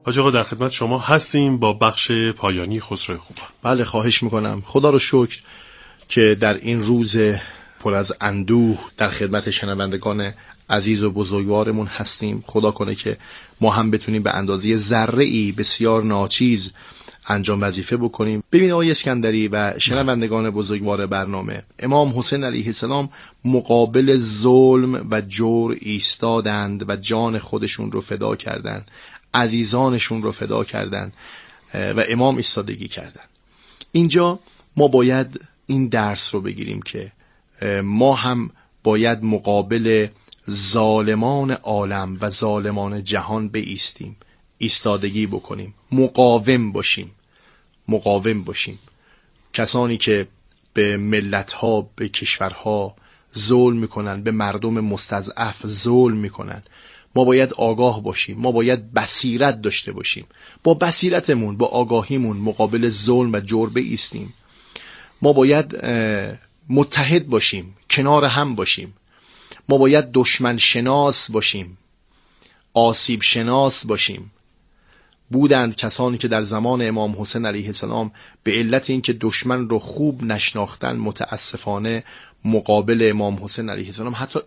حاج آقا در خدمت شما هستیم با بخش پایانی خسرو خوبان. بله خواهش میکنم. خدا رو شکر که در این روز پر از اندوه در خدمت شنوندگان عزیز و بزرگوارمون هستیم. خدا کنه که ما هم بتونیم به اندازه ذره‌ای بسیار ناچیز انجام وظیفه بکنیم. ببین آقای اسکندری و شنوندگان بزرگوار برنامه، امام حسین علیه السلام مقابل ظلم و جور ایستادند و جان خودشون رو فدا کردند، عزیزانشون رو فدا کردند و امام ایستادگی کردند. اینجا ما باید این درس رو بگیریم که ما هم باید مقابل ظالمان عالم و ظالمان جهان بایستیم، ایستادگی بکنیم، مقاوم باشیم. کسانی که به ملت‌ها، به کشورها ظلم میکنن، به مردم مستضعف ظلم میکنن، ما باید آگاه باشیم، ما باید بصیرت داشته باشیم، با بصیرتمون، با آگاهیمون مقابل ظلم و جور بایستیم. ما باید متحد باشیم، کنار هم باشیم. ما باید دشمن شناس باشیم، آسیب شناس باشیم. بودند کسانی که در زمان امام حسین علیه السلام به علت اینکه دشمن رو خوب نشناختن متاسفانه مقابل امام حسین علیه السلام حتی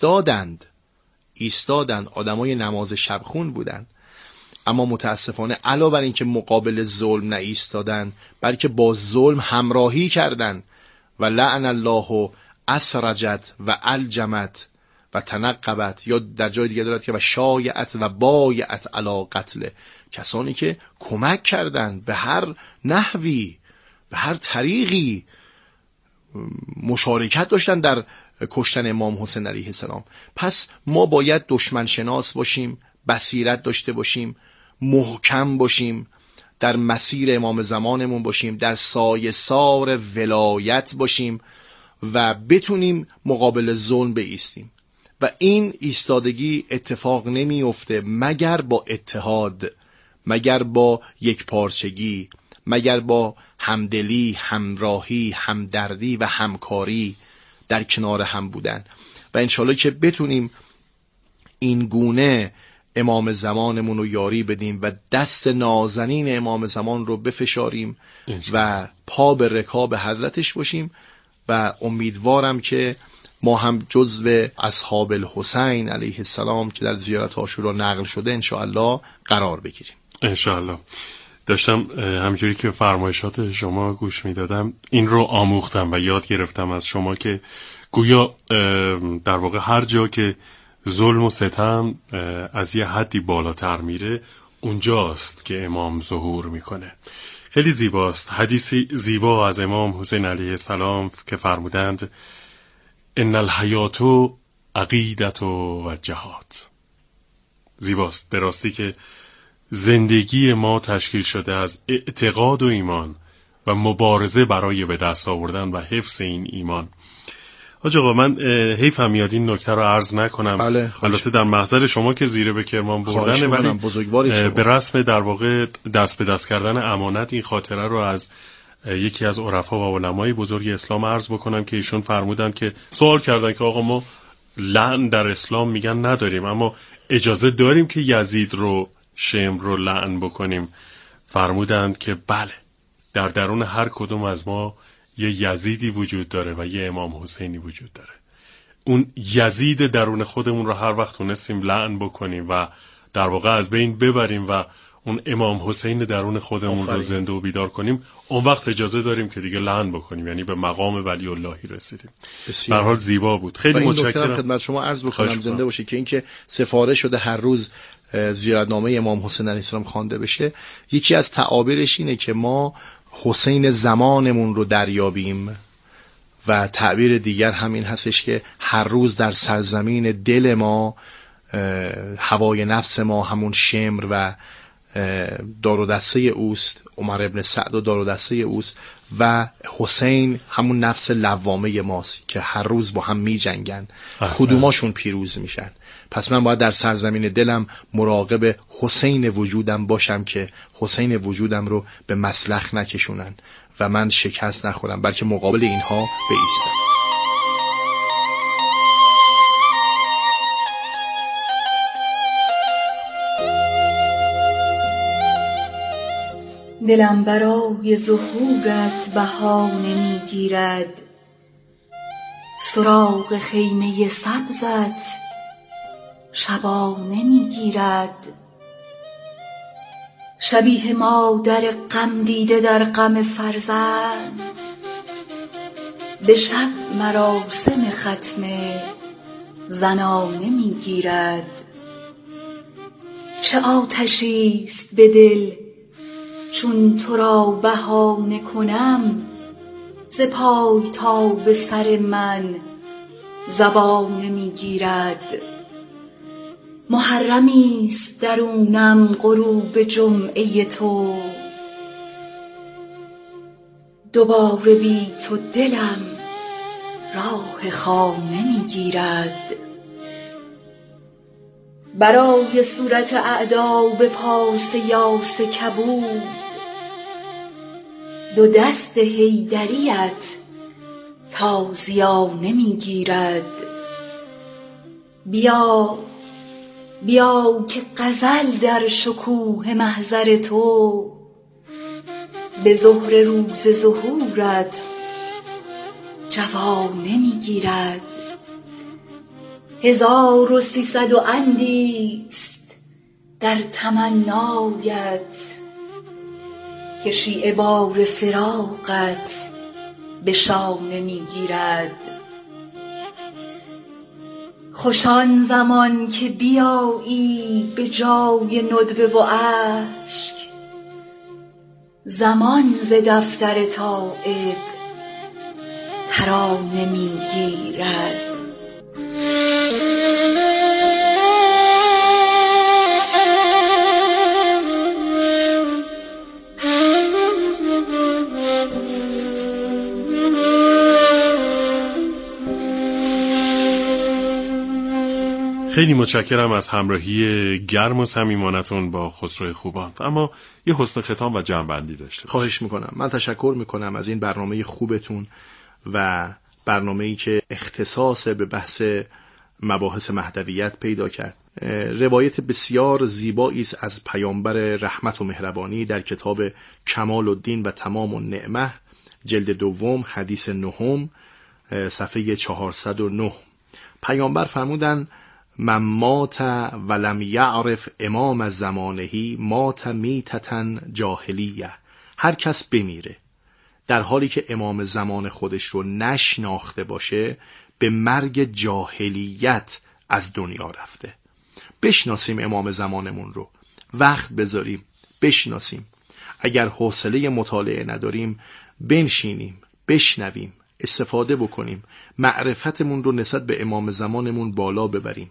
ایستادند. آدمای نماز شبخون بودند، اما متاسفانه علاوه بر اینکه مقابل ظلم نایستادند بلکه با ظلم همراهی کردند. و لعن الله اسرجت و الجمت و تنقبت، یا در جای دیگه دارد که و شایعت و بایعت علی قتل، کسانی که کمک کردند به هر نحوی، به هر طریقی مشارکت داشتن در کشتن امام حسین علیه السلام. پس ما باید دشمن شناس باشیم، بصیرت داشته باشیم، محکم باشیم، در مسیر امام زمانمون باشیم، در سایه سار ولایت باشیم و بتونیم مقابل ظلم بایستیم. و این ایستادگی اتفاق نمیفته مگر با اتحاد، مگر با یکپارچگی، مگر با همدلی، همراهی، همدردی و همکاری، در کنار هم بودن. و انشالله که بتونیم این گونه امام زمانمون رو یاری بدیم و دست نازنین امام زمان رو بفشاریم و پا به رکاب حضرتش باشیم. و امیدوارم که ما هم جزو اصحاب الحسین علیه السلام که در زیارت عاشورا نقل شده انشاءالله قرار بگیریم. انشاءالله. داشتم همجوری که فرمایشات شما گوش میدادم این رو آموختم و یاد گرفتم از شما که گویا در واقع هر جا که ظلم و ستم از یه حدی بالاتر میره اونجاست که امام ظهور میکنه. خیلی زیباست. حدیثی زیبا از امام حسین علیه السلام که فرمودند ان الحیات عقیدت و جهاد. زیباست به راستی که زندگی ما تشکیل شده از اعتقاد و ایمان و مبارزه برای به دست آوردن و حفظ این ایمان. حاج آقا من حیفم میاد این نکته رو عرض نکنم. بله البته در محضر شما که زیره به کرمان بردن، ولی به رسم در واقع دست به دست کردن امانت این خاطره رو از یکی از عرفا و علمای بزرگ اسلام عرض بکنم که ایشون فرمودن که سوال کردن که آقا ما لعن در اسلام میگن نداریم اما اجازه داریم که یزید رو، شمر رو لعن بکنیم؟ فرمودند که بله، در درون هر کدوم از ما یه یزیدی وجود داره و یه امام حسینی وجود داره. اون یزید درون خودمون رو هر وقت تونستیم لعن بکنیم و در واقع از بین ببریم و اون امام حسین درون خودمون رو زنده و بیدار کنیم، اون وقت اجازه داریم که دیگه لعن بکنیم، یعنی به مقام ولی اللهی رسیدیم. در حال زیبا بود. خیلی متشکرم. خدمت شما عرض بکنم زنده باشه که اینکه سفارش شده هر روز زیارتنامه امام حسین علیه السلام خوانده بشه. یکی از تعابیرش اینه که ما حسین زمانمون رو دریابیم و تعبیر دیگر همین هستش که هر روز در سرزمین دل ما هوای نفس ما همون شمر و دار و دسته اوست، عمر ابن سعد و دار و دسته اوست، و حسین همون نفس لوامه ماست که هر روز با هم می جنگن، کدوماشون پیروز میشن. پس من باید در سرزمین دلم مراقب حسین وجودم باشم که حسین وجودم رو به مسلخ نکشونن و من شکست نخورم، بلکه مقابل اینها بایستم. دلم برای ظهورت بهانه میگیرد، سراغ خیمه سبزت شبانه میگیرد. شبیه مادر غم دیده در غم فرزند، به شب مراسم ختم زنانه میگیرد. چه آتشی است به دل چون تو را بهانه کنم، ز پای تا به سر من زبانه میگیرد. محرمی است درونم غروب جمعه تو، دوباره بی تو دلم راه خانه میگیرد. برای صورت اعدا به پاس یاس کبود، دو دست حیدریت تازیانه میگیرد. بیا بیا که غزل در شکوه محضر تو، به ظهر روز ظهورت جوانه میگیرد. 1300 و اندیست در تمنایت، که شیعه بار فراقت به شانه میگیرد. خوش آن زمان که بیایی به جای ندبه و اشک، زمان ز دفتر تایب ترانه میگیرد. خیلی متشکرم از همراهی گرم و صمیمانتون با خسرو خوبان. اما یه حسن ختام و جمع‌بندی داشته. خواهش میکنم. من تشکر میکنم از این برنامه خوبتون و برنامه‌ای که اختصاص به بحث مباحث مهدویت پیدا کرد. روایت بسیار زیبایی است از پیامبر رحمت و مهربانی در کتاب کمال الدین و تمام النعمه جلد دوم حدیث نهم صفحه 409. پیامبر فرمودند من مات ولم یعرف امام زمانه مات میتة جاهلیه. هر کس بمیره در حالی که امام زمان خودش رو نشناخته باشه، به مرگ جاهلیت از دنیا رفته. بشناسیم امام زمانمون رو، وقت بذاریم بشناسیم. اگر حوصله مطالعه نداریم بنشینیم بشنویم، استفاده بکنیم، معرفتمون رو نسبت به امام زمانمون بالا ببریم.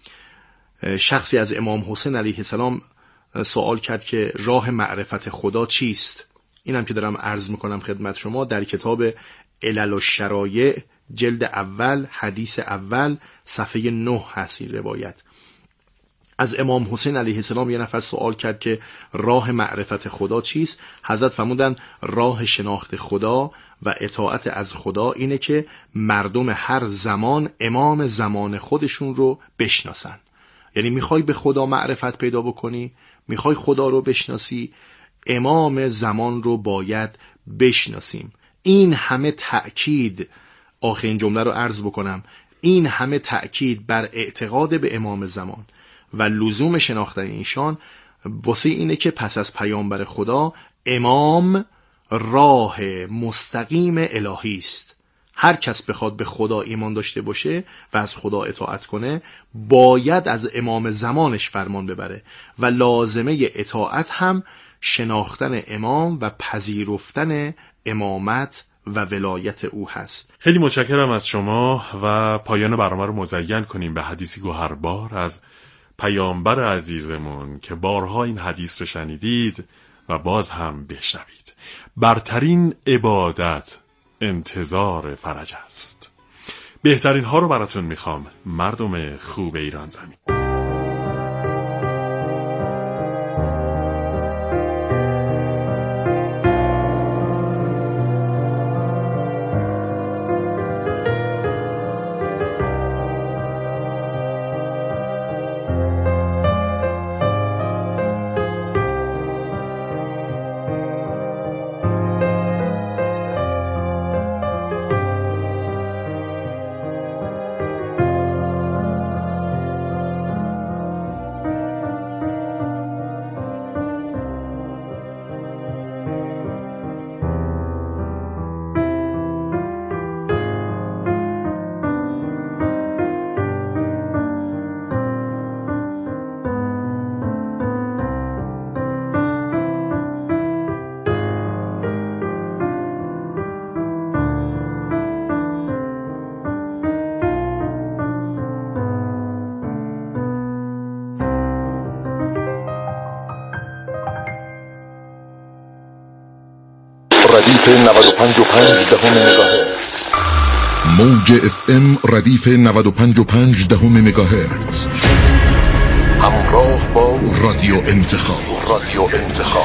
شخصی از امام حسین علیه السلام سوال کرد که راه معرفت خدا چیست؟ اینم که دارم عرض میکنم خدمت شما در کتاب علل الشرایع جلد اول حدیث اول صفحه 9 هست این روایت. از امام حسین علیه السلام یه نفر سوال کرد که راه معرفت خدا چیست؟ حضرت فرمودند راه شناخت خدا و اطاعت از خدا اینه که مردم هر زمان امام زمان خودشون رو بشناسن. یعنی میخوای به خدا معرفت پیدا بکنی، میخوای خدا رو بشناسی، امام زمان رو باید بشناسیم. این همه تأکید، آخرین جمله رو عرض بکنم، این همه تأکید بر اعتقاد به امام زمان و لزوم شناختن ایشان واسه اینه که پس از پیامبر خدا امام راه مستقیم الهی است. هر کس بخواد به خدا ایمان داشته باشه و از خدا اطاعت کنه باید از امام زمانش فرمان ببره و لازمه اطاعت هم شناختن امام و پذیرفتن امامت و ولایت او هست. خیلی متشکرم از شما و پایان برنامه رو مزین کنیم به حدیثی گوهربار از پیامبر عزیزمون که بارها این حدیث رو شنیدید و باز هم بشنوید. برترین عبادت انتظار فرج است. بهترین ها رو براتون میخوام مردم خوب ایران زمین. ردیف 95.5 مگاهرتز. موج FM ردیف 95.5 مگاهرتز. همراه با رادیو انتخاب.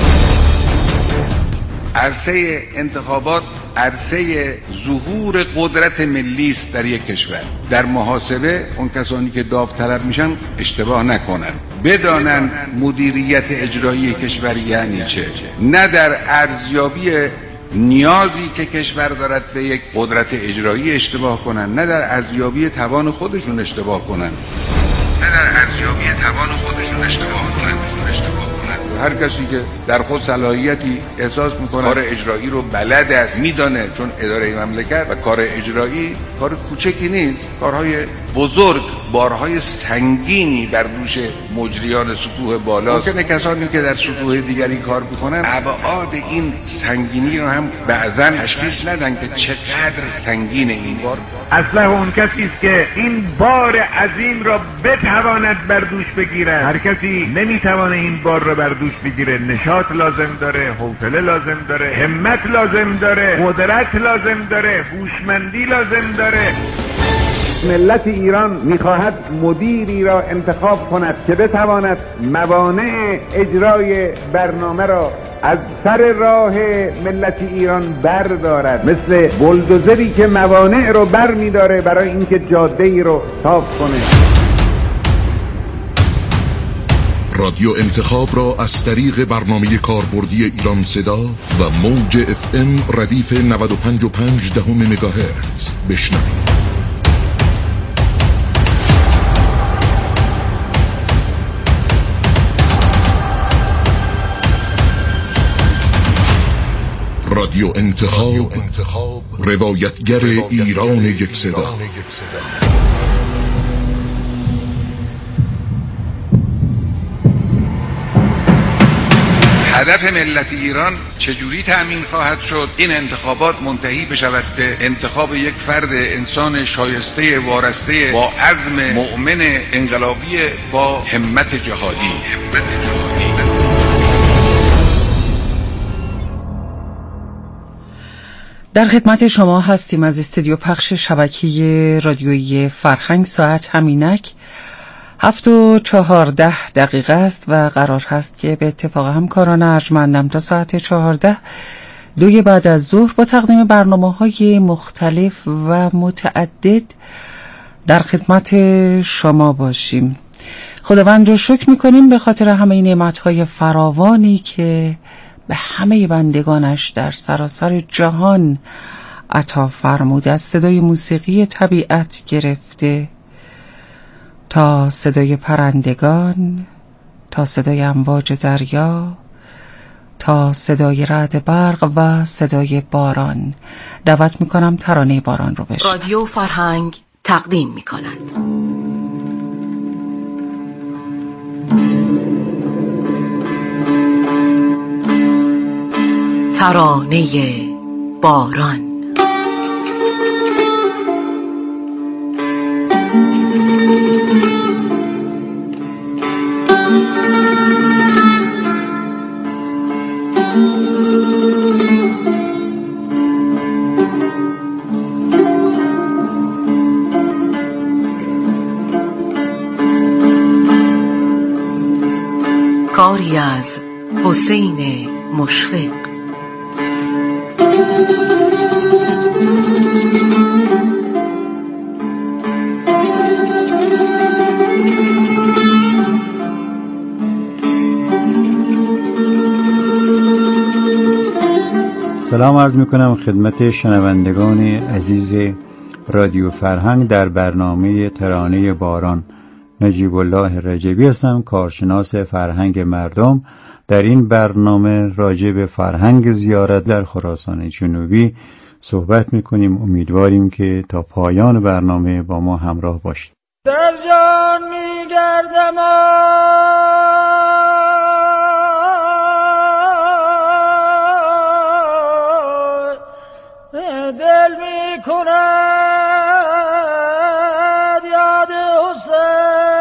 عرصه انتخابات عرصه ظهور قدرت ملی است در یک کشور. در محاسبه اون کسانی که داوطلب میشن اشتباه نکنن، بدانن مدیریت اجرایی کشور یعنی چه، نه در ارزیابی نیازی که کشور دارد به یک قدرت اجرایی اشتباه کنن، نه در ارزیابی توان خودشون اشتباه کنن. هر کسی که در خود صلاحیتی احساس میکنه کار اجرایی رو بلد است، میدانه، چون اداره مملکت و کار اجرایی کار کوچکی نیست، کارهای بزرگ، بارهای سنگینی بر دوش مجریان سطوح بالاست. ممکنه کسانی که در سطوح دیگری کار میکنن ابعاد این سنگینی رو هم بعضا تشخیص ندن که چقدر سنگین این بار. اصلا اون کسی است که این بار عظیم را بتواند بر دوش بگیرد. هر کسی نمیتوانه این بار را بر دوش بگیره. نشاط لازم داره، حوصله لازم داره، همت لازم داره، قدرت لازم داره، هوشمندی لازم داره. ملت ایران میخواهد مدیری را انتخاب کند که بتواند موانع اجرای برنامه را از سر راه ملت ایران بردارد، مثل بلدوزری که موانع رو بر میداره برای اینکه جاده ای رو صاف کنه. رادیو انتخاب را از طریق برنامه کاربردی ایران صدا و موج FM ردیف 95.5 مگاهرتز بشنوید. رادیو انتخاب، روایتگر ایران یک صدا. هدف ملت ایران چجوری تأمین خواهد شد؟ این انتخابات منتهی بشود به انتخاب یک فرد انسان شایسته، وارسته، با عزم مؤمن انقلابی، با همت جهادی. در خدمت شما هستیم از استودیو پخش شبکه رادیویی فرهنگ. ساعت همینک 7:14 است و قرار هست که به اتفاق همکاران ارجمندم تا ساعت 14 دوی بعد از ظهر با تقدیم برنامه‌های مختلف و متعدد در خدمت شما باشیم. خداوند رو شکر می‌کنیم به خاطر همه نعمت‌های فراوانی که به همه بندگانش در سراسر جهان عطا فرمود. از صدای موسیقی طبیعت گرفته تا صدای پرندگان، تا صدای امواج دریا، تا صدای رعد برق و صدای باران. دعوت میکنم ترانه باران رو بشنوید. رادیو فرهنگ تقدیم میکند ترانه باران. کاری از حسین مشفق. سلام عرض میکنم خدمت شنوندگان عزیز رادیو فرهنگ در برنامه ترانه باران. نجیب الله رجبی هستم، کارشناس فرهنگ مردم. در این برنامه راجع به فرهنگ زیارت در خراسان جنوبی صحبت میکنیم. امیدواریم که تا پایان برنامه با ما همراه باشید. در جان میگردم دل میکند یاد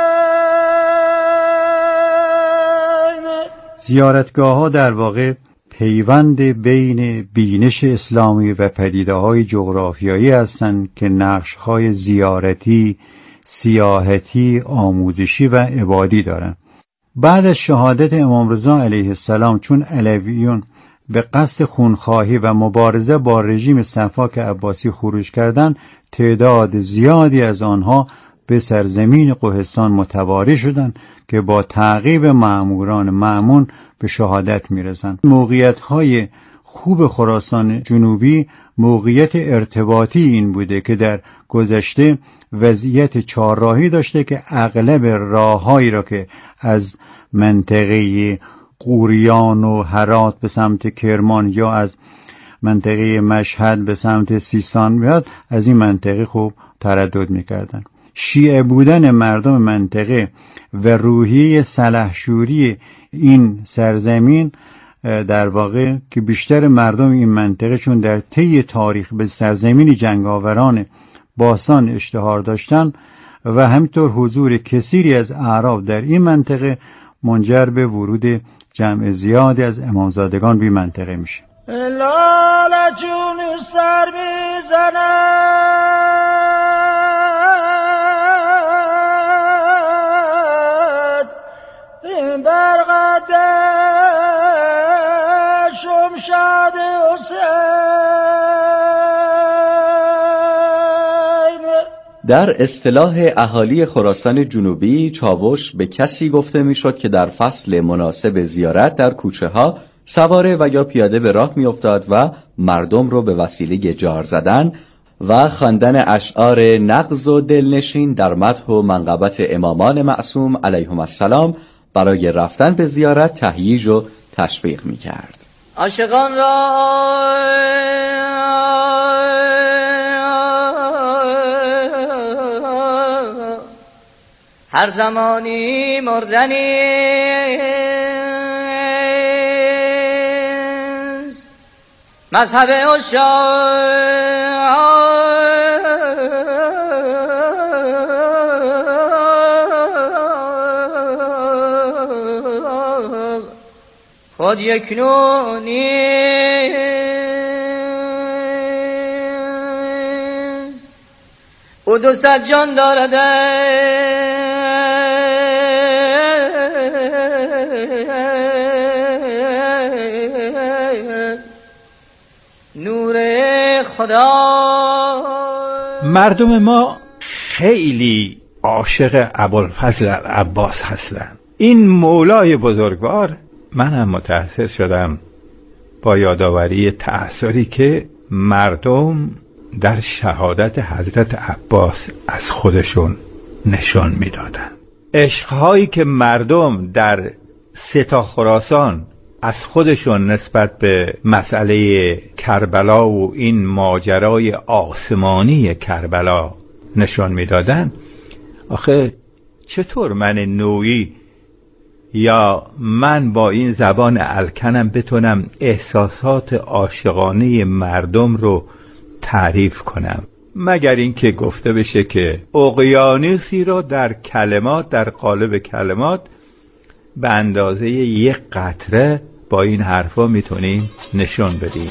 حسین. زیارتگاه ها در واقع پیوند بین بینش اسلامی و پدیده‌های جغرافیایی هستند که نقش‌های زیارتی، سیاحتی، آموزشی و عبادی دارند. بعد از شهادت امام رضا علیه السلام، چون علویون به قصد خونخواهی و مبارزه با رژیم سفاک عباسی خروج کردند، تعداد زیادی از آنها به سرزمین کوهستان متواری شدند که با تعقیب مأموران مأمون به شهادت میرسند. موقعیت‌های خوب خراسان جنوبی موقعیت ارتباطی این بوده که در گذشته وضعیت چهارراهی داشته که اغلب راههایی را که از منطقه قوریان و هرات به سمت کرمان یا از منطقه مشهد به سمت سیستان میاد، از این منطقه خوب تردد میکردن. شیعه بودن مردم منطقه و روحیه سلحشوری این سرزمین در واقع که بیشتر مردم این منطقه چون در طی تاریخ به سرزمین جنگاوران باستان اشتهار داشتن و همینطور حضور کثیری از اعراب در این منطقه منجر به ورود جمع زیادی از امامزادگان به منطقه میشه. لاله جون سر میزند این برقدر شمشاد حسین. در اصطلاح اهالی خراسان جنوبی چاوش به کسی گفته میشد که در فصل مناسب زیارت در کوچه ها سواره و یا پیاده به راه می افتاد و مردم رو به وسیله جار زدن و خواندن اشعار نغز و دلنشین در مدح و منقبت امامان معصوم علیهم السلام برای رفتن به زیارت تهییج و تشویق می کرد. عاشقان را هر زمانی مردنی مذهب عشاق خود یک نیست او دوست جان دارد خدا. مردم ما خیلی عاشق ابوالفضل عباس هستند. این مولای بزرگوار، من هم متأثر شدم با یادآوری تأثیری که مردم در شهادت حضرت عباس از خودشون نشان میدادن. عشقهایی که مردم در سه تا خراسان از خودشون نسبت به مسئله کربلا و این ماجرای آسمانی کربلا نشان میدادن. آخه چطور من نوعی یا من با این زبان الکنم بتونم احساسات عاشقانه مردم رو تعریف کنم، مگر اینکه گفته بشه که اقیانوسی رو در کلمات، در قالب کلمات به اندازه یک قطره با این حرفا میتونیم نشون بدیم.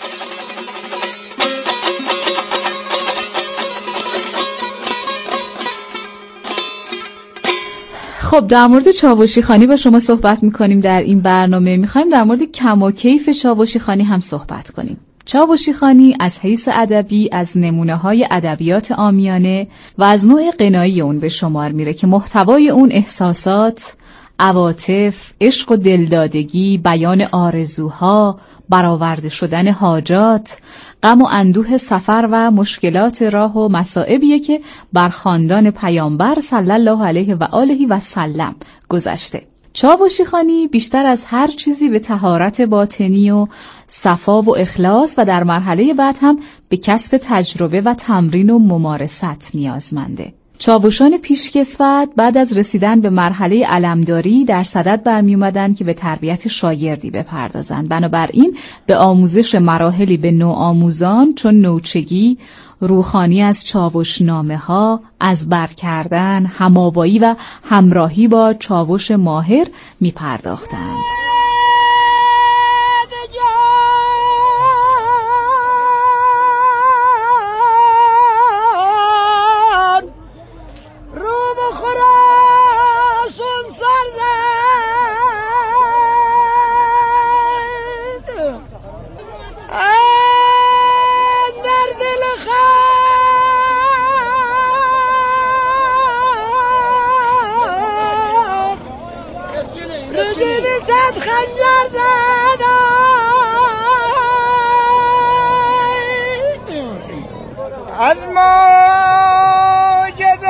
خب در مورد چاوشی خانی با شما صحبت میکنیم در این برنامه. میخوایم در مورد کم و کیف چاوشی خانی هم صحبت کنیم. چاوشی خانی از حیث ادبی از نمونه‌های ادبیات عامیانه و از نوع غنایی اون به شمار میره که محتوای اون احساسات، عواطف، عشق و دلدادگی، بیان آرزوها، برآورده شدن حاجات، غم و اندوه سفر و مشکلات راه و مصائبیه که بر خاندان پیامبر صلی الله علیه و آله و سلم گذشته. چاوشی خانی بیشتر از هر چیزی به طهارت باطنی و صفا و اخلاص و در مرحله بعد هم به کسب تجربه و تمرین و ممارست نیازمنده. چاوشان پیشکسوت بعد از رسیدن به مرحله علمداری در صدد برمی اومدن که به تربیت شاگردی بپردازن. بنابراین به آموزش مراحلی به نوآموزان چون نوچگی، روخانی از چاوشنامه ها، از بر کردن، هماوایی و همراهی با چاوش ماهر می پرداختند. خنجر زدم از معجز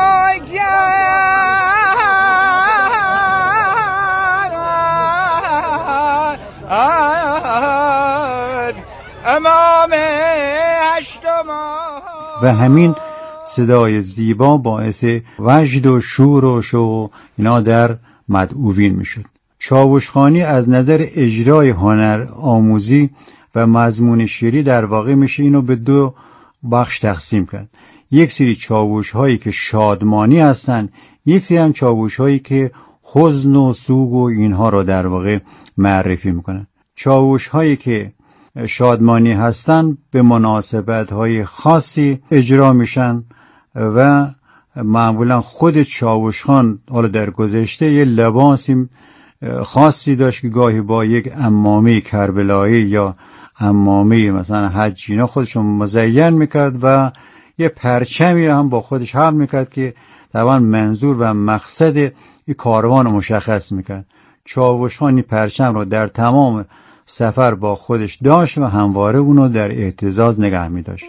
پاکیت امام هشتم. و همین صدای زیبا باعث وجد و شور و شوق اینا در مدعوین میشد. چاوشخوانی از نظر اجرای هنر آموزی و مضمون شعری در واقع میشه اینو به دو بخش تقسیم کرد. یک سری چاوش هایی که شادمانی هستن، یک سری هم چاوش هایی که حزن و سوگ و اینها رو در واقع معرفی میکنن. چاوش هایی که شادمانی هستن به مناسبت های خاصی اجرا میشن و معمولا خود چاوشخوان حالا در گذشته یه لباسی خاصی داشت که گاهی با یک عمامه کربلایی یا عمامه مثلا حجینا خودشون مزین میکرد و یه پرچمی هم با خودش حمل میکرد که طبعا منظور و مقصد این کاروان مشخص میکرد. چاوشخوان پرچم رو در تمام سفر با خودش داشت و همواره اونو در اهتزاز نگه می داشت.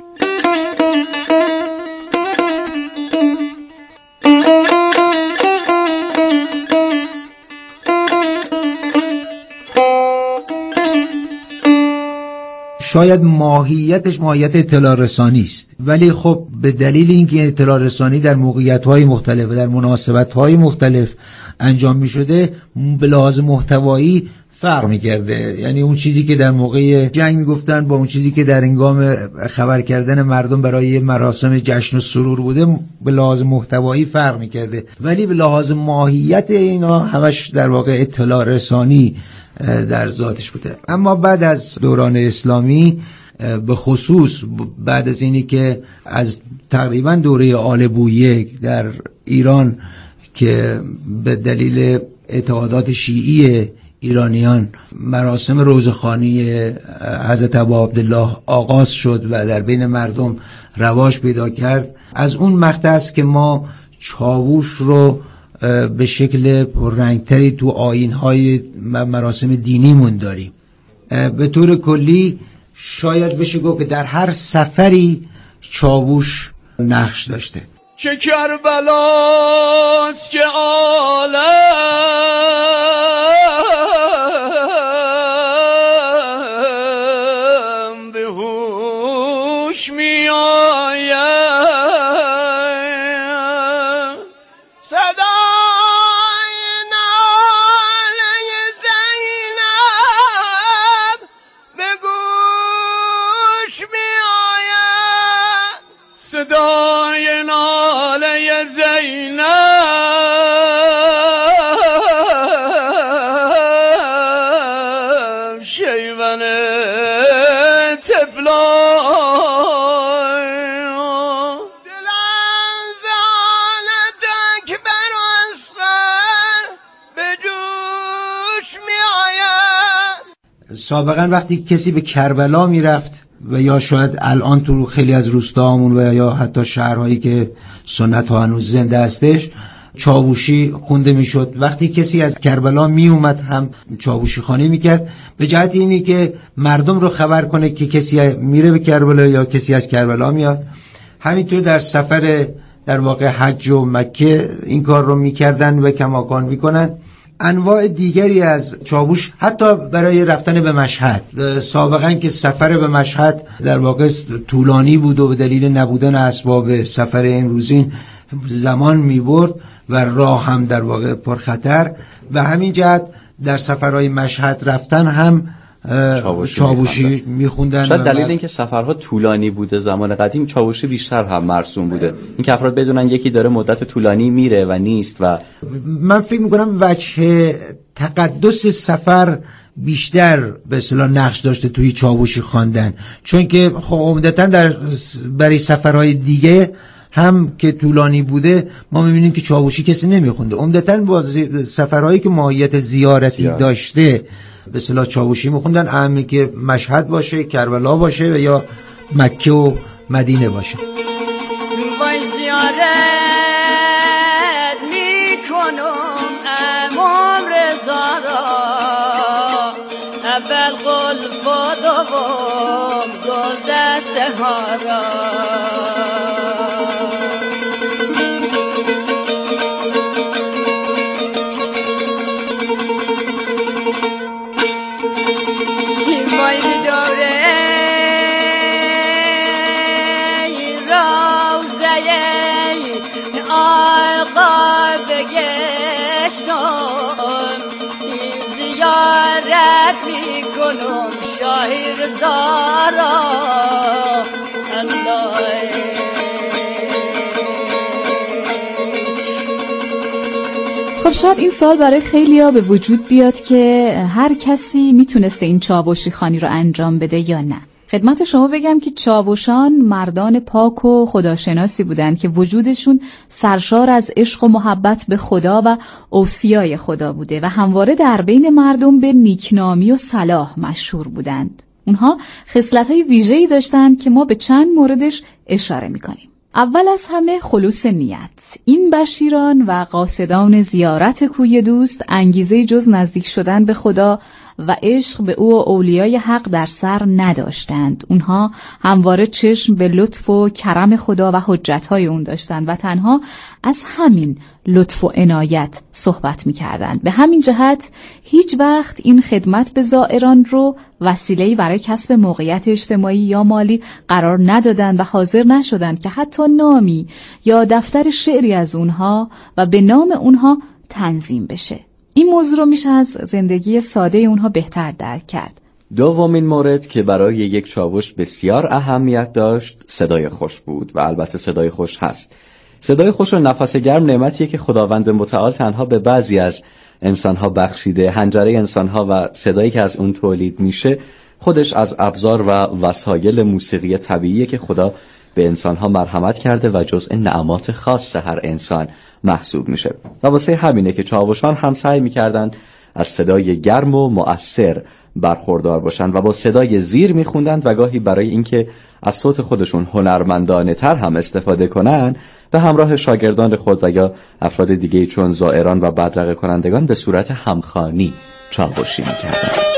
شاید ماهیتش ماهیت اطلاع رسانی است، ولی خب به دلیل اینکه اطلاع رسانی در موقعیت‌های مختلف و در مناسبت‌های مختلف انجام می‌شده به لحاظ محتوایی فرق می‌کرده. یعنی اون چیزی که در موقع جنگ میگفتن با اون چیزی که در هنگام خبر کردن مردم برای مراسم جشن و سرور بوده به لحاظ محتوایی فرق می‌کرده، ولی به لحاظ ماهیت اینا همش در واقع اطلاع رسانی در ذاتش بوده. اما بعد از دوران اسلامی به خصوص بعد از اینی که از تقریبا دوره آل بویه در ایران که به دلیل اعتقادات شیعی ایرانیان مراسم روزخوانی حضرت ابا عبدالله آغاز شد و در بین مردم رواج پیدا کرد، از اون مقطع است که ما چاووش رو به شکل پررنگتری تو آیین‌های مراسم دینیمون داریم. به طور کلی شاید بشه گفت که در هر سفری چاووش نقش داشته. چه کربلاست که عالم به هوش می آید، صدای ناله زینب به گوش می آید، صدای ناله زینب شیون تفلان، دل از آلت اکبر و اصغر به جوش می آید. سابقا وقتی کسی به کربلا میرفت و یا شاید الان تو خیلی از روستاهامون و یا حتی شهرهایی که سنت ها هنوز زنده هستش چاووشی خونده میشد. وقتی کسی از کربلا می اومد هم چاووشی خوانی میکرد به جهت اینی که مردم رو خبر کنه که کسی میره به کربلا یا کسی از کربلا میاد. همینطور در سفر در واقع حج و مکه این کار رو میکردن و کماکان میکنن. انواع دیگری از چاووش حتی برای رفتن به مشهد، سابقا که سفر به مشهد در واقع طولانی بود و به دلیل نبودن اسباب سفر امروزین زمان میبرد و راه هم در واقع پرخطر، و همین جهت در سفرهای مشهد رفتن هم چاووشی میخوندن. شاید دلیل اینکه سفرها طولانی بوده زمان قدیم چاووشی بیشتر هم مرسوم بوده، اینکه افراد بدونن یکی داره مدت طولانی میره و نیست. و من فکر میکنم وجه تقدس سفر بیشتر به اصطلاح نقش داشته توی چاووشی خواندن، چون که خب عمدتاً برای سفرهای دیگه هم که طولانی بوده ما میبینیم که چاووشی کسی نمیخونده. عمدتاً با سفرهایی که ماهیت زیارتی داشته به اصطلاح چاووشی میخوندن، اهمی که مشهد باشه، کربلا باشه و یا مکه و مدینه باشه. وای زیارت میکنم امام رضا را و گلدسته ها را. خب شاید این سال برای خیلیا به وجود بیاد که هر کسی میتونسته این چاوشی خوانی رو انجام بده یا نه. خدمت شما بگم که چاوشان مردان پاک و خداشناسی بودند که وجودشون سرشار از عشق و محبت به خدا و اوصیای خدا بوده و همواره در بین مردم به نیکنامی و صلاح مشهور بودند. اونها خصلت‌های ویژه‌ای داشتند که ما به چند موردش اشاره می‌کنیم. اول از همه خلوص نیت. این بشیران و قاصدان زیارت کوی دوست انگیزه جز نزدیک شدن به خدا و عشق به او و اولیای حق در سر نداشتند. اونها همواره چشم به لطف و کرم خدا و حجتهای اون داشتند و تنها از همین لطف و عنایت صحبت می‌کردند. به همین جهت هیچ وقت این خدمت به زائران رو وسیله‌ای برای کسب موقعیت اجتماعی یا مالی قرار ندادند و حاضر نشدند که حتی نامی یا دفتر شعری از اونها و به نام اونها تنظیم بشه. این موضوع رو میشه از زندگی ساده اونها بهتر درک کرد. دومین مورد که برای یک چاوش بسیار اهمیت داشت صدای خوش بود و البته صدای خوش هست. صدای خوش و نفس گرم نعمتیه که خداوند متعال تنها به بعضی از انسانها بخشیده. حنجره انسانها و صدایی که از اون تولید میشه خودش از ابزار و وسایل موسیقی طبیعیه که خدا به انسانها مرحمت کرده و جزء نعمات خاص هر انسان محسوب میشه و واسه همینه که چاوشان هم سعی میکردن از صدای گرم و مؤثر برخوردار باشن و با صدای زیر میخوندن و گاهی برای اینکه از صوت خودشون هنرمندانه تر هم استفاده کنن به همراه شاگردان خود و یا افراد دیگه چون زائران و بدرقه کنندگان به صورت همخوانی چاوشی میکردن.